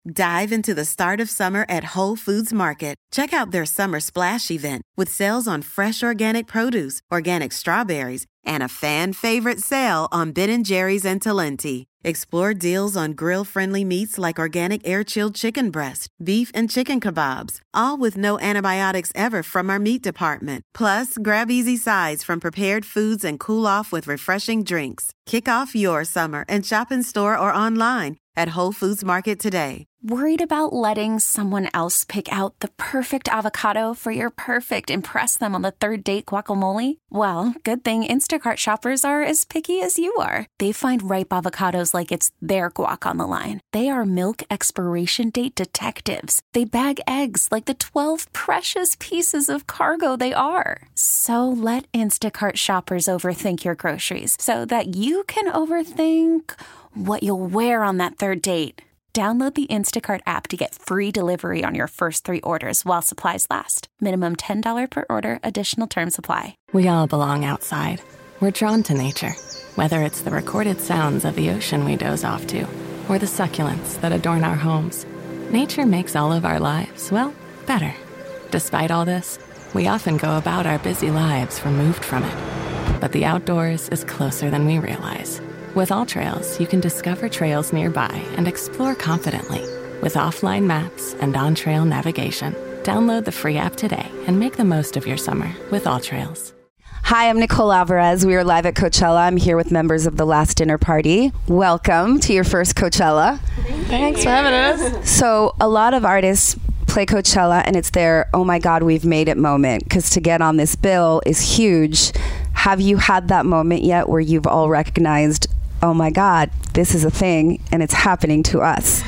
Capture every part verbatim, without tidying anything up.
Dive into the start of summer at Whole Foods Market. Check out their Summer Splash event with sales on fresh organic produce, organic strawberries, and a fan-favorite sale on Ben and Jerry's and Talenti. Explore deals on grill-friendly meats like organic air-chilled chicken breast, beef and chicken kebabs, all with no antibiotics ever from our meat department. Plus, grab easy sides from prepared foods and cool off with refreshing drinks. Kick off your summer and shop in store or online at Whole Foods Market today. Worried about letting someone else pick out the perfect avocado for your perfect impress them on the third date guacamole? Well, good thing Instacart shoppers are as picky as you are. They find ripe avocados like it's their guac on the line. They are milk expiration date detectives. They bag eggs like the twelve precious pieces of cargo they are. So let Instacart shoppers overthink your groceries so that you can overthink what you'll wear on that third date. Download the Instacart app to get free delivery on your first three orders while supplies last. Minimum ten dollars per order. Additional terms apply. We all belong outside. We're drawn to nature, whether it's the recorded sounds of the ocean we doze off to, or the succulents that adorn our homes. Nature makes all of our lives, well, better. Despite all this, we often go about our busy lives removed from it. But the outdoors is closer than we realize. With AllTrails, you can discover trails nearby and explore confidently. With offline maps and on-trail navigation, download the free app today and make the most of your summer with AllTrails. Hi, I'm Nicole Alvarez. We are live at Coachella. I'm here with members of the Last Dinner Party. Welcome to your first Coachella. Thanks for having us. So a lot of artists play Coachella and it's their, oh my God, we've made it moment, because to get on this bill is huge. Have you had that moment yet where you've all recognized, oh my God, this is a thing and it's happening to us?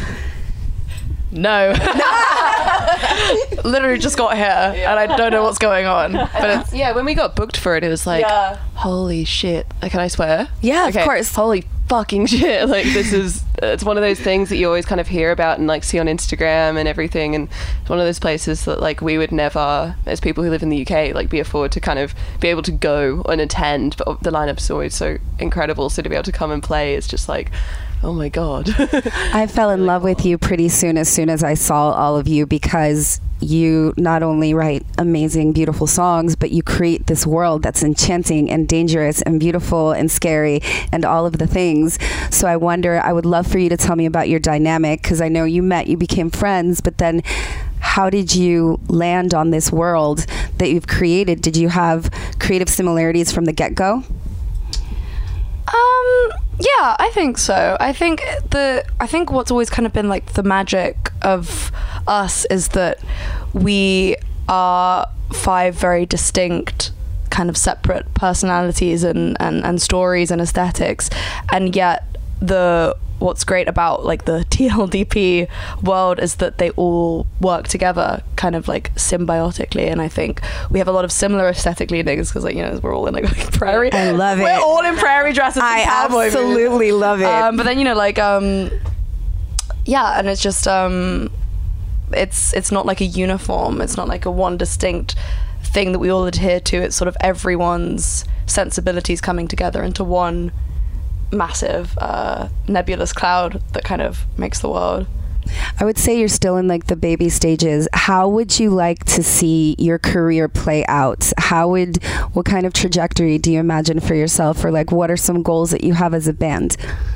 No. Literally just got here yeah. and I don't know what's going on. But it's, yeah, when we got booked for it, it was like, yeah. holy shit. Like, can I swear? Yeah, okay. Of course. Holy fucking shit. Like, this is, it's one of those things that you always kind of hear about and like see on Instagram and everything. And it's one of those places that like we would never, as people who live in the U K, like be afford to kind of be able to go and attend. But the lineup is always so incredible. So to be able to come and play is just like, oh my God. I fell in love with you pretty soon as soon as I saw all of you, because you not only write amazing, beautiful songs, but you create this world that's enchanting and dangerous and beautiful and scary and all of the things. So I wonder, I would love for you to tell me about your dynamic, because I know you met, you became friends, but then how did you land on this world that you've created? Did you have creative similarities from the get-go? Um, yeah, I think so. I think the I think what's always kind of been like the magic of us is that we are five very distinct kind of separate personalities and, and, and stories and aesthetics, and yet the what's great about like the T L D P world is that they all work together kind of like symbiotically, and I think we have a lot of similar aesthetic leanings because like, you know, we're all in like, like prairie. I love we're it. We're all in prairie dresses. I absolutely movies. love it. Um, but then, you know, like um yeah, and it's just um it's it's not like a uniform, it's not like a one distinct thing that we all adhere to. It's sort of everyone's sensibilities coming together into one massive uh, nebulous cloud that kind of makes the world. I would say you're still in like the baby stages. How would you like to see your career play out? How would, what kind of trajectory do you imagine for yourself, or like what are some goals that you have as a band?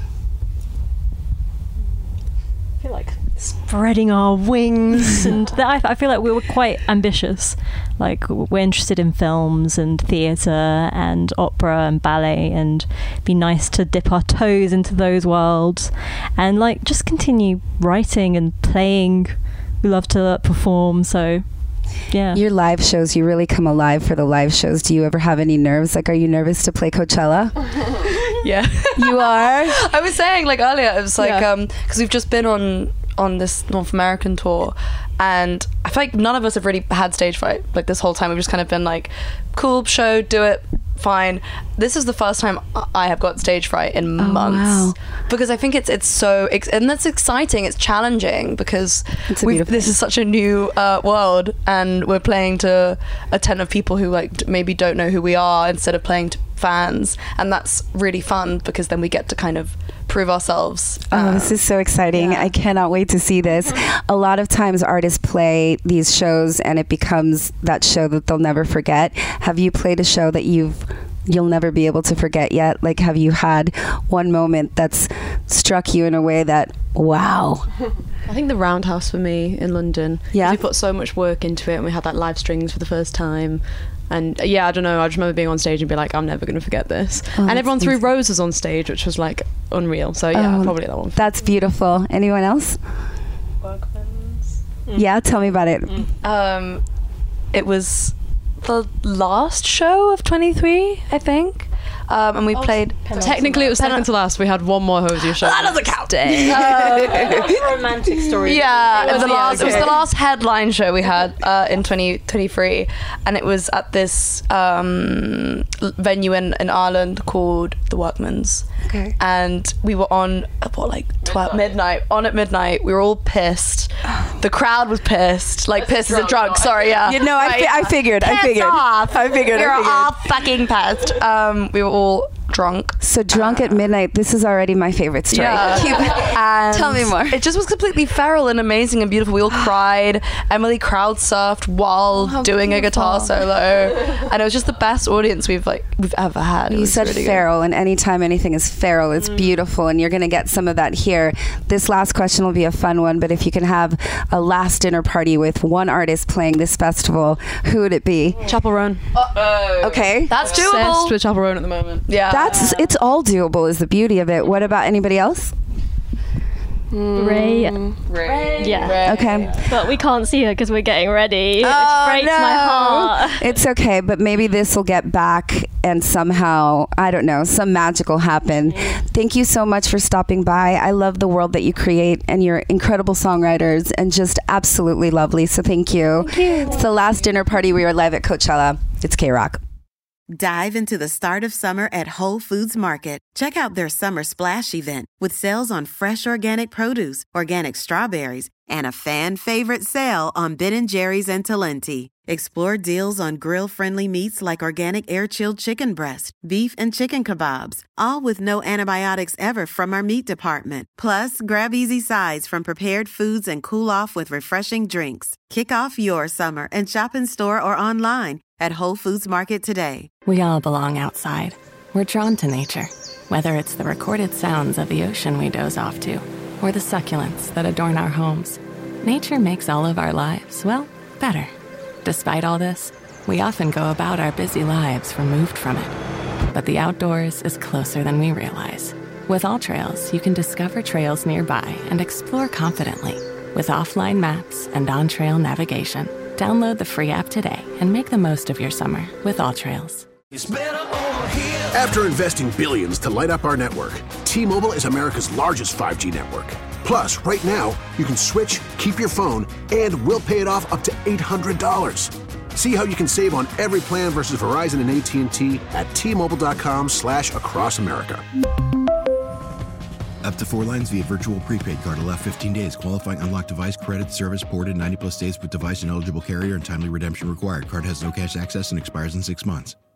I feel like spreading our wings and that, I, I feel like we were quite ambitious. Like, we're interested in films and theatre and opera and ballet, and it'd be nice to dip our toes into those worlds and like just continue writing and playing. We love to perform, so yeah. Your live shows, you really come alive for the live shows. Do you ever have any nerves? Like, are you nervous to play Coachella? Yeah. You are? I was saying like earlier, it was like yeah. um because we've just been on on this North American tour, and I feel like none of us have really had stage fright like this whole time. We've just kind of been like, cool show, do it, fine. This is the first time I have got stage fright in oh, months. Wow. Because I think it's it's so ex- and that's exciting, it's challenging, because we've, this is such a new uh, world, and we're playing to a tent of people who like maybe don't know who we are instead of playing to fans, and that's really fun because then we get to kind of prove ourselves. Oh, Um, this is so exciting. yeah. I cannot wait to see this. A lot of times artists play these shows and it becomes that show that they'll never forget. Have you played a show that you've you'll never be able to forget yet? Like, have you had one moment that's struck you in a way that, wow? I think the Roundhouse for me in London. 'Cause Yeah. we put so much work into it, and we had like live strings for the first time. And uh, yeah, I don't know. I just remember being on stage and be like, I'm never going to forget this. Oh, and that's everyone threw amazing. roses on stage, which was like unreal. So yeah, Oh, probably that one. That's beautiful. Anyone else? Yeah, tell me about it. Um, it was the last show of twenty-three, I think. Um, and we played. Technically, it was second to last. We had one more Hosier show. That doesn't count. romantic story. Yeah, it was the Yeah, last. It was okay. the last headline show we had uh, in twenty twenty-three, and it was at this um, l- venue in, in Ireland called the Workman's. Okay. And we were on at what, like twelve midnight. On at midnight, we were all pissed. The crowd was pissed, like pissed as a drunk. Sorry, yeah. You know, I, Right. fi- I figured. I Pissed figured. off. I figured. We were I figured. all fucking pissed. Um, we were all drunk. So drunk at midnight. This is already my favorite story. Yeah. Keep- And Tell me more. It just was completely feral and amazing and beautiful. We all cried. Emily crowd surfed while how doing a guitar beautiful. solo, and it was just the best audience we've like we've ever had. It You was said really good. feral, and anytime anything is feral, it's beautiful, and you're going to get some of that here. This last question will be a fun one, but if you can have a last dinner party with one artist playing this festival, who would it be? Chapel Roan. Okay. That's Obsessed doable. with Chapel Roan at the moment. Yeah, That's it's all doable is the beauty of it. What about anybody else? Ray. Ray. Yeah. Okay. But we can't see her because we're getting ready, Oh, which breaks no. my heart. It's okay, but maybe this will get back and somehow, I don't know, some magic will happen. Thank you so much for stopping by. I love the world that you create and you're incredible songwriters and just absolutely lovely. So thank you. Thank you. It's the last dinner party. We are live at Coachella. It's K-Rock. Dive into the start of summer at Whole Foods Market. Check out their summer splash event with sales on fresh organic produce, organic strawberries, and a fan favorite sale on Ben and Jerry's and Talenti. Explore deals on grill-friendly meats like organic air-chilled chicken breast, beef and chicken kebabs, all with no antibiotics ever from our meat department. Plus, grab easy sides from prepared foods and cool off with refreshing drinks. Kick off your summer and shop in store or online at Whole Foods Market today. We all belong outside. We're drawn to nature, whether it's the recorded sounds of the ocean we doze off to, or the succulents that adorn our homes. Nature makes all of our lives, well, better. Despite all this, we often go about our busy lives removed from it. But the outdoors is closer than we realize. With All Trails, you can discover trails nearby and explore confidently. With offline maps and on-trail navigation, download the free app today and make the most of your summer with All Trails. After investing billions to light up our network, T-Mobile is America's largest five G network. Plus, right now, you can switch, keep your phone, and we'll pay it off up to eight hundred dollars. See how you can save on every plan versus Verizon and A T and T at T-Mobile.com slash across America. Up to four lines via virtual prepaid card. Allow fifteen days. Qualifying unlocked device credit service ported ninety plus days with device and eligible carrier and timely redemption required. Card has no cash access and expires in six months.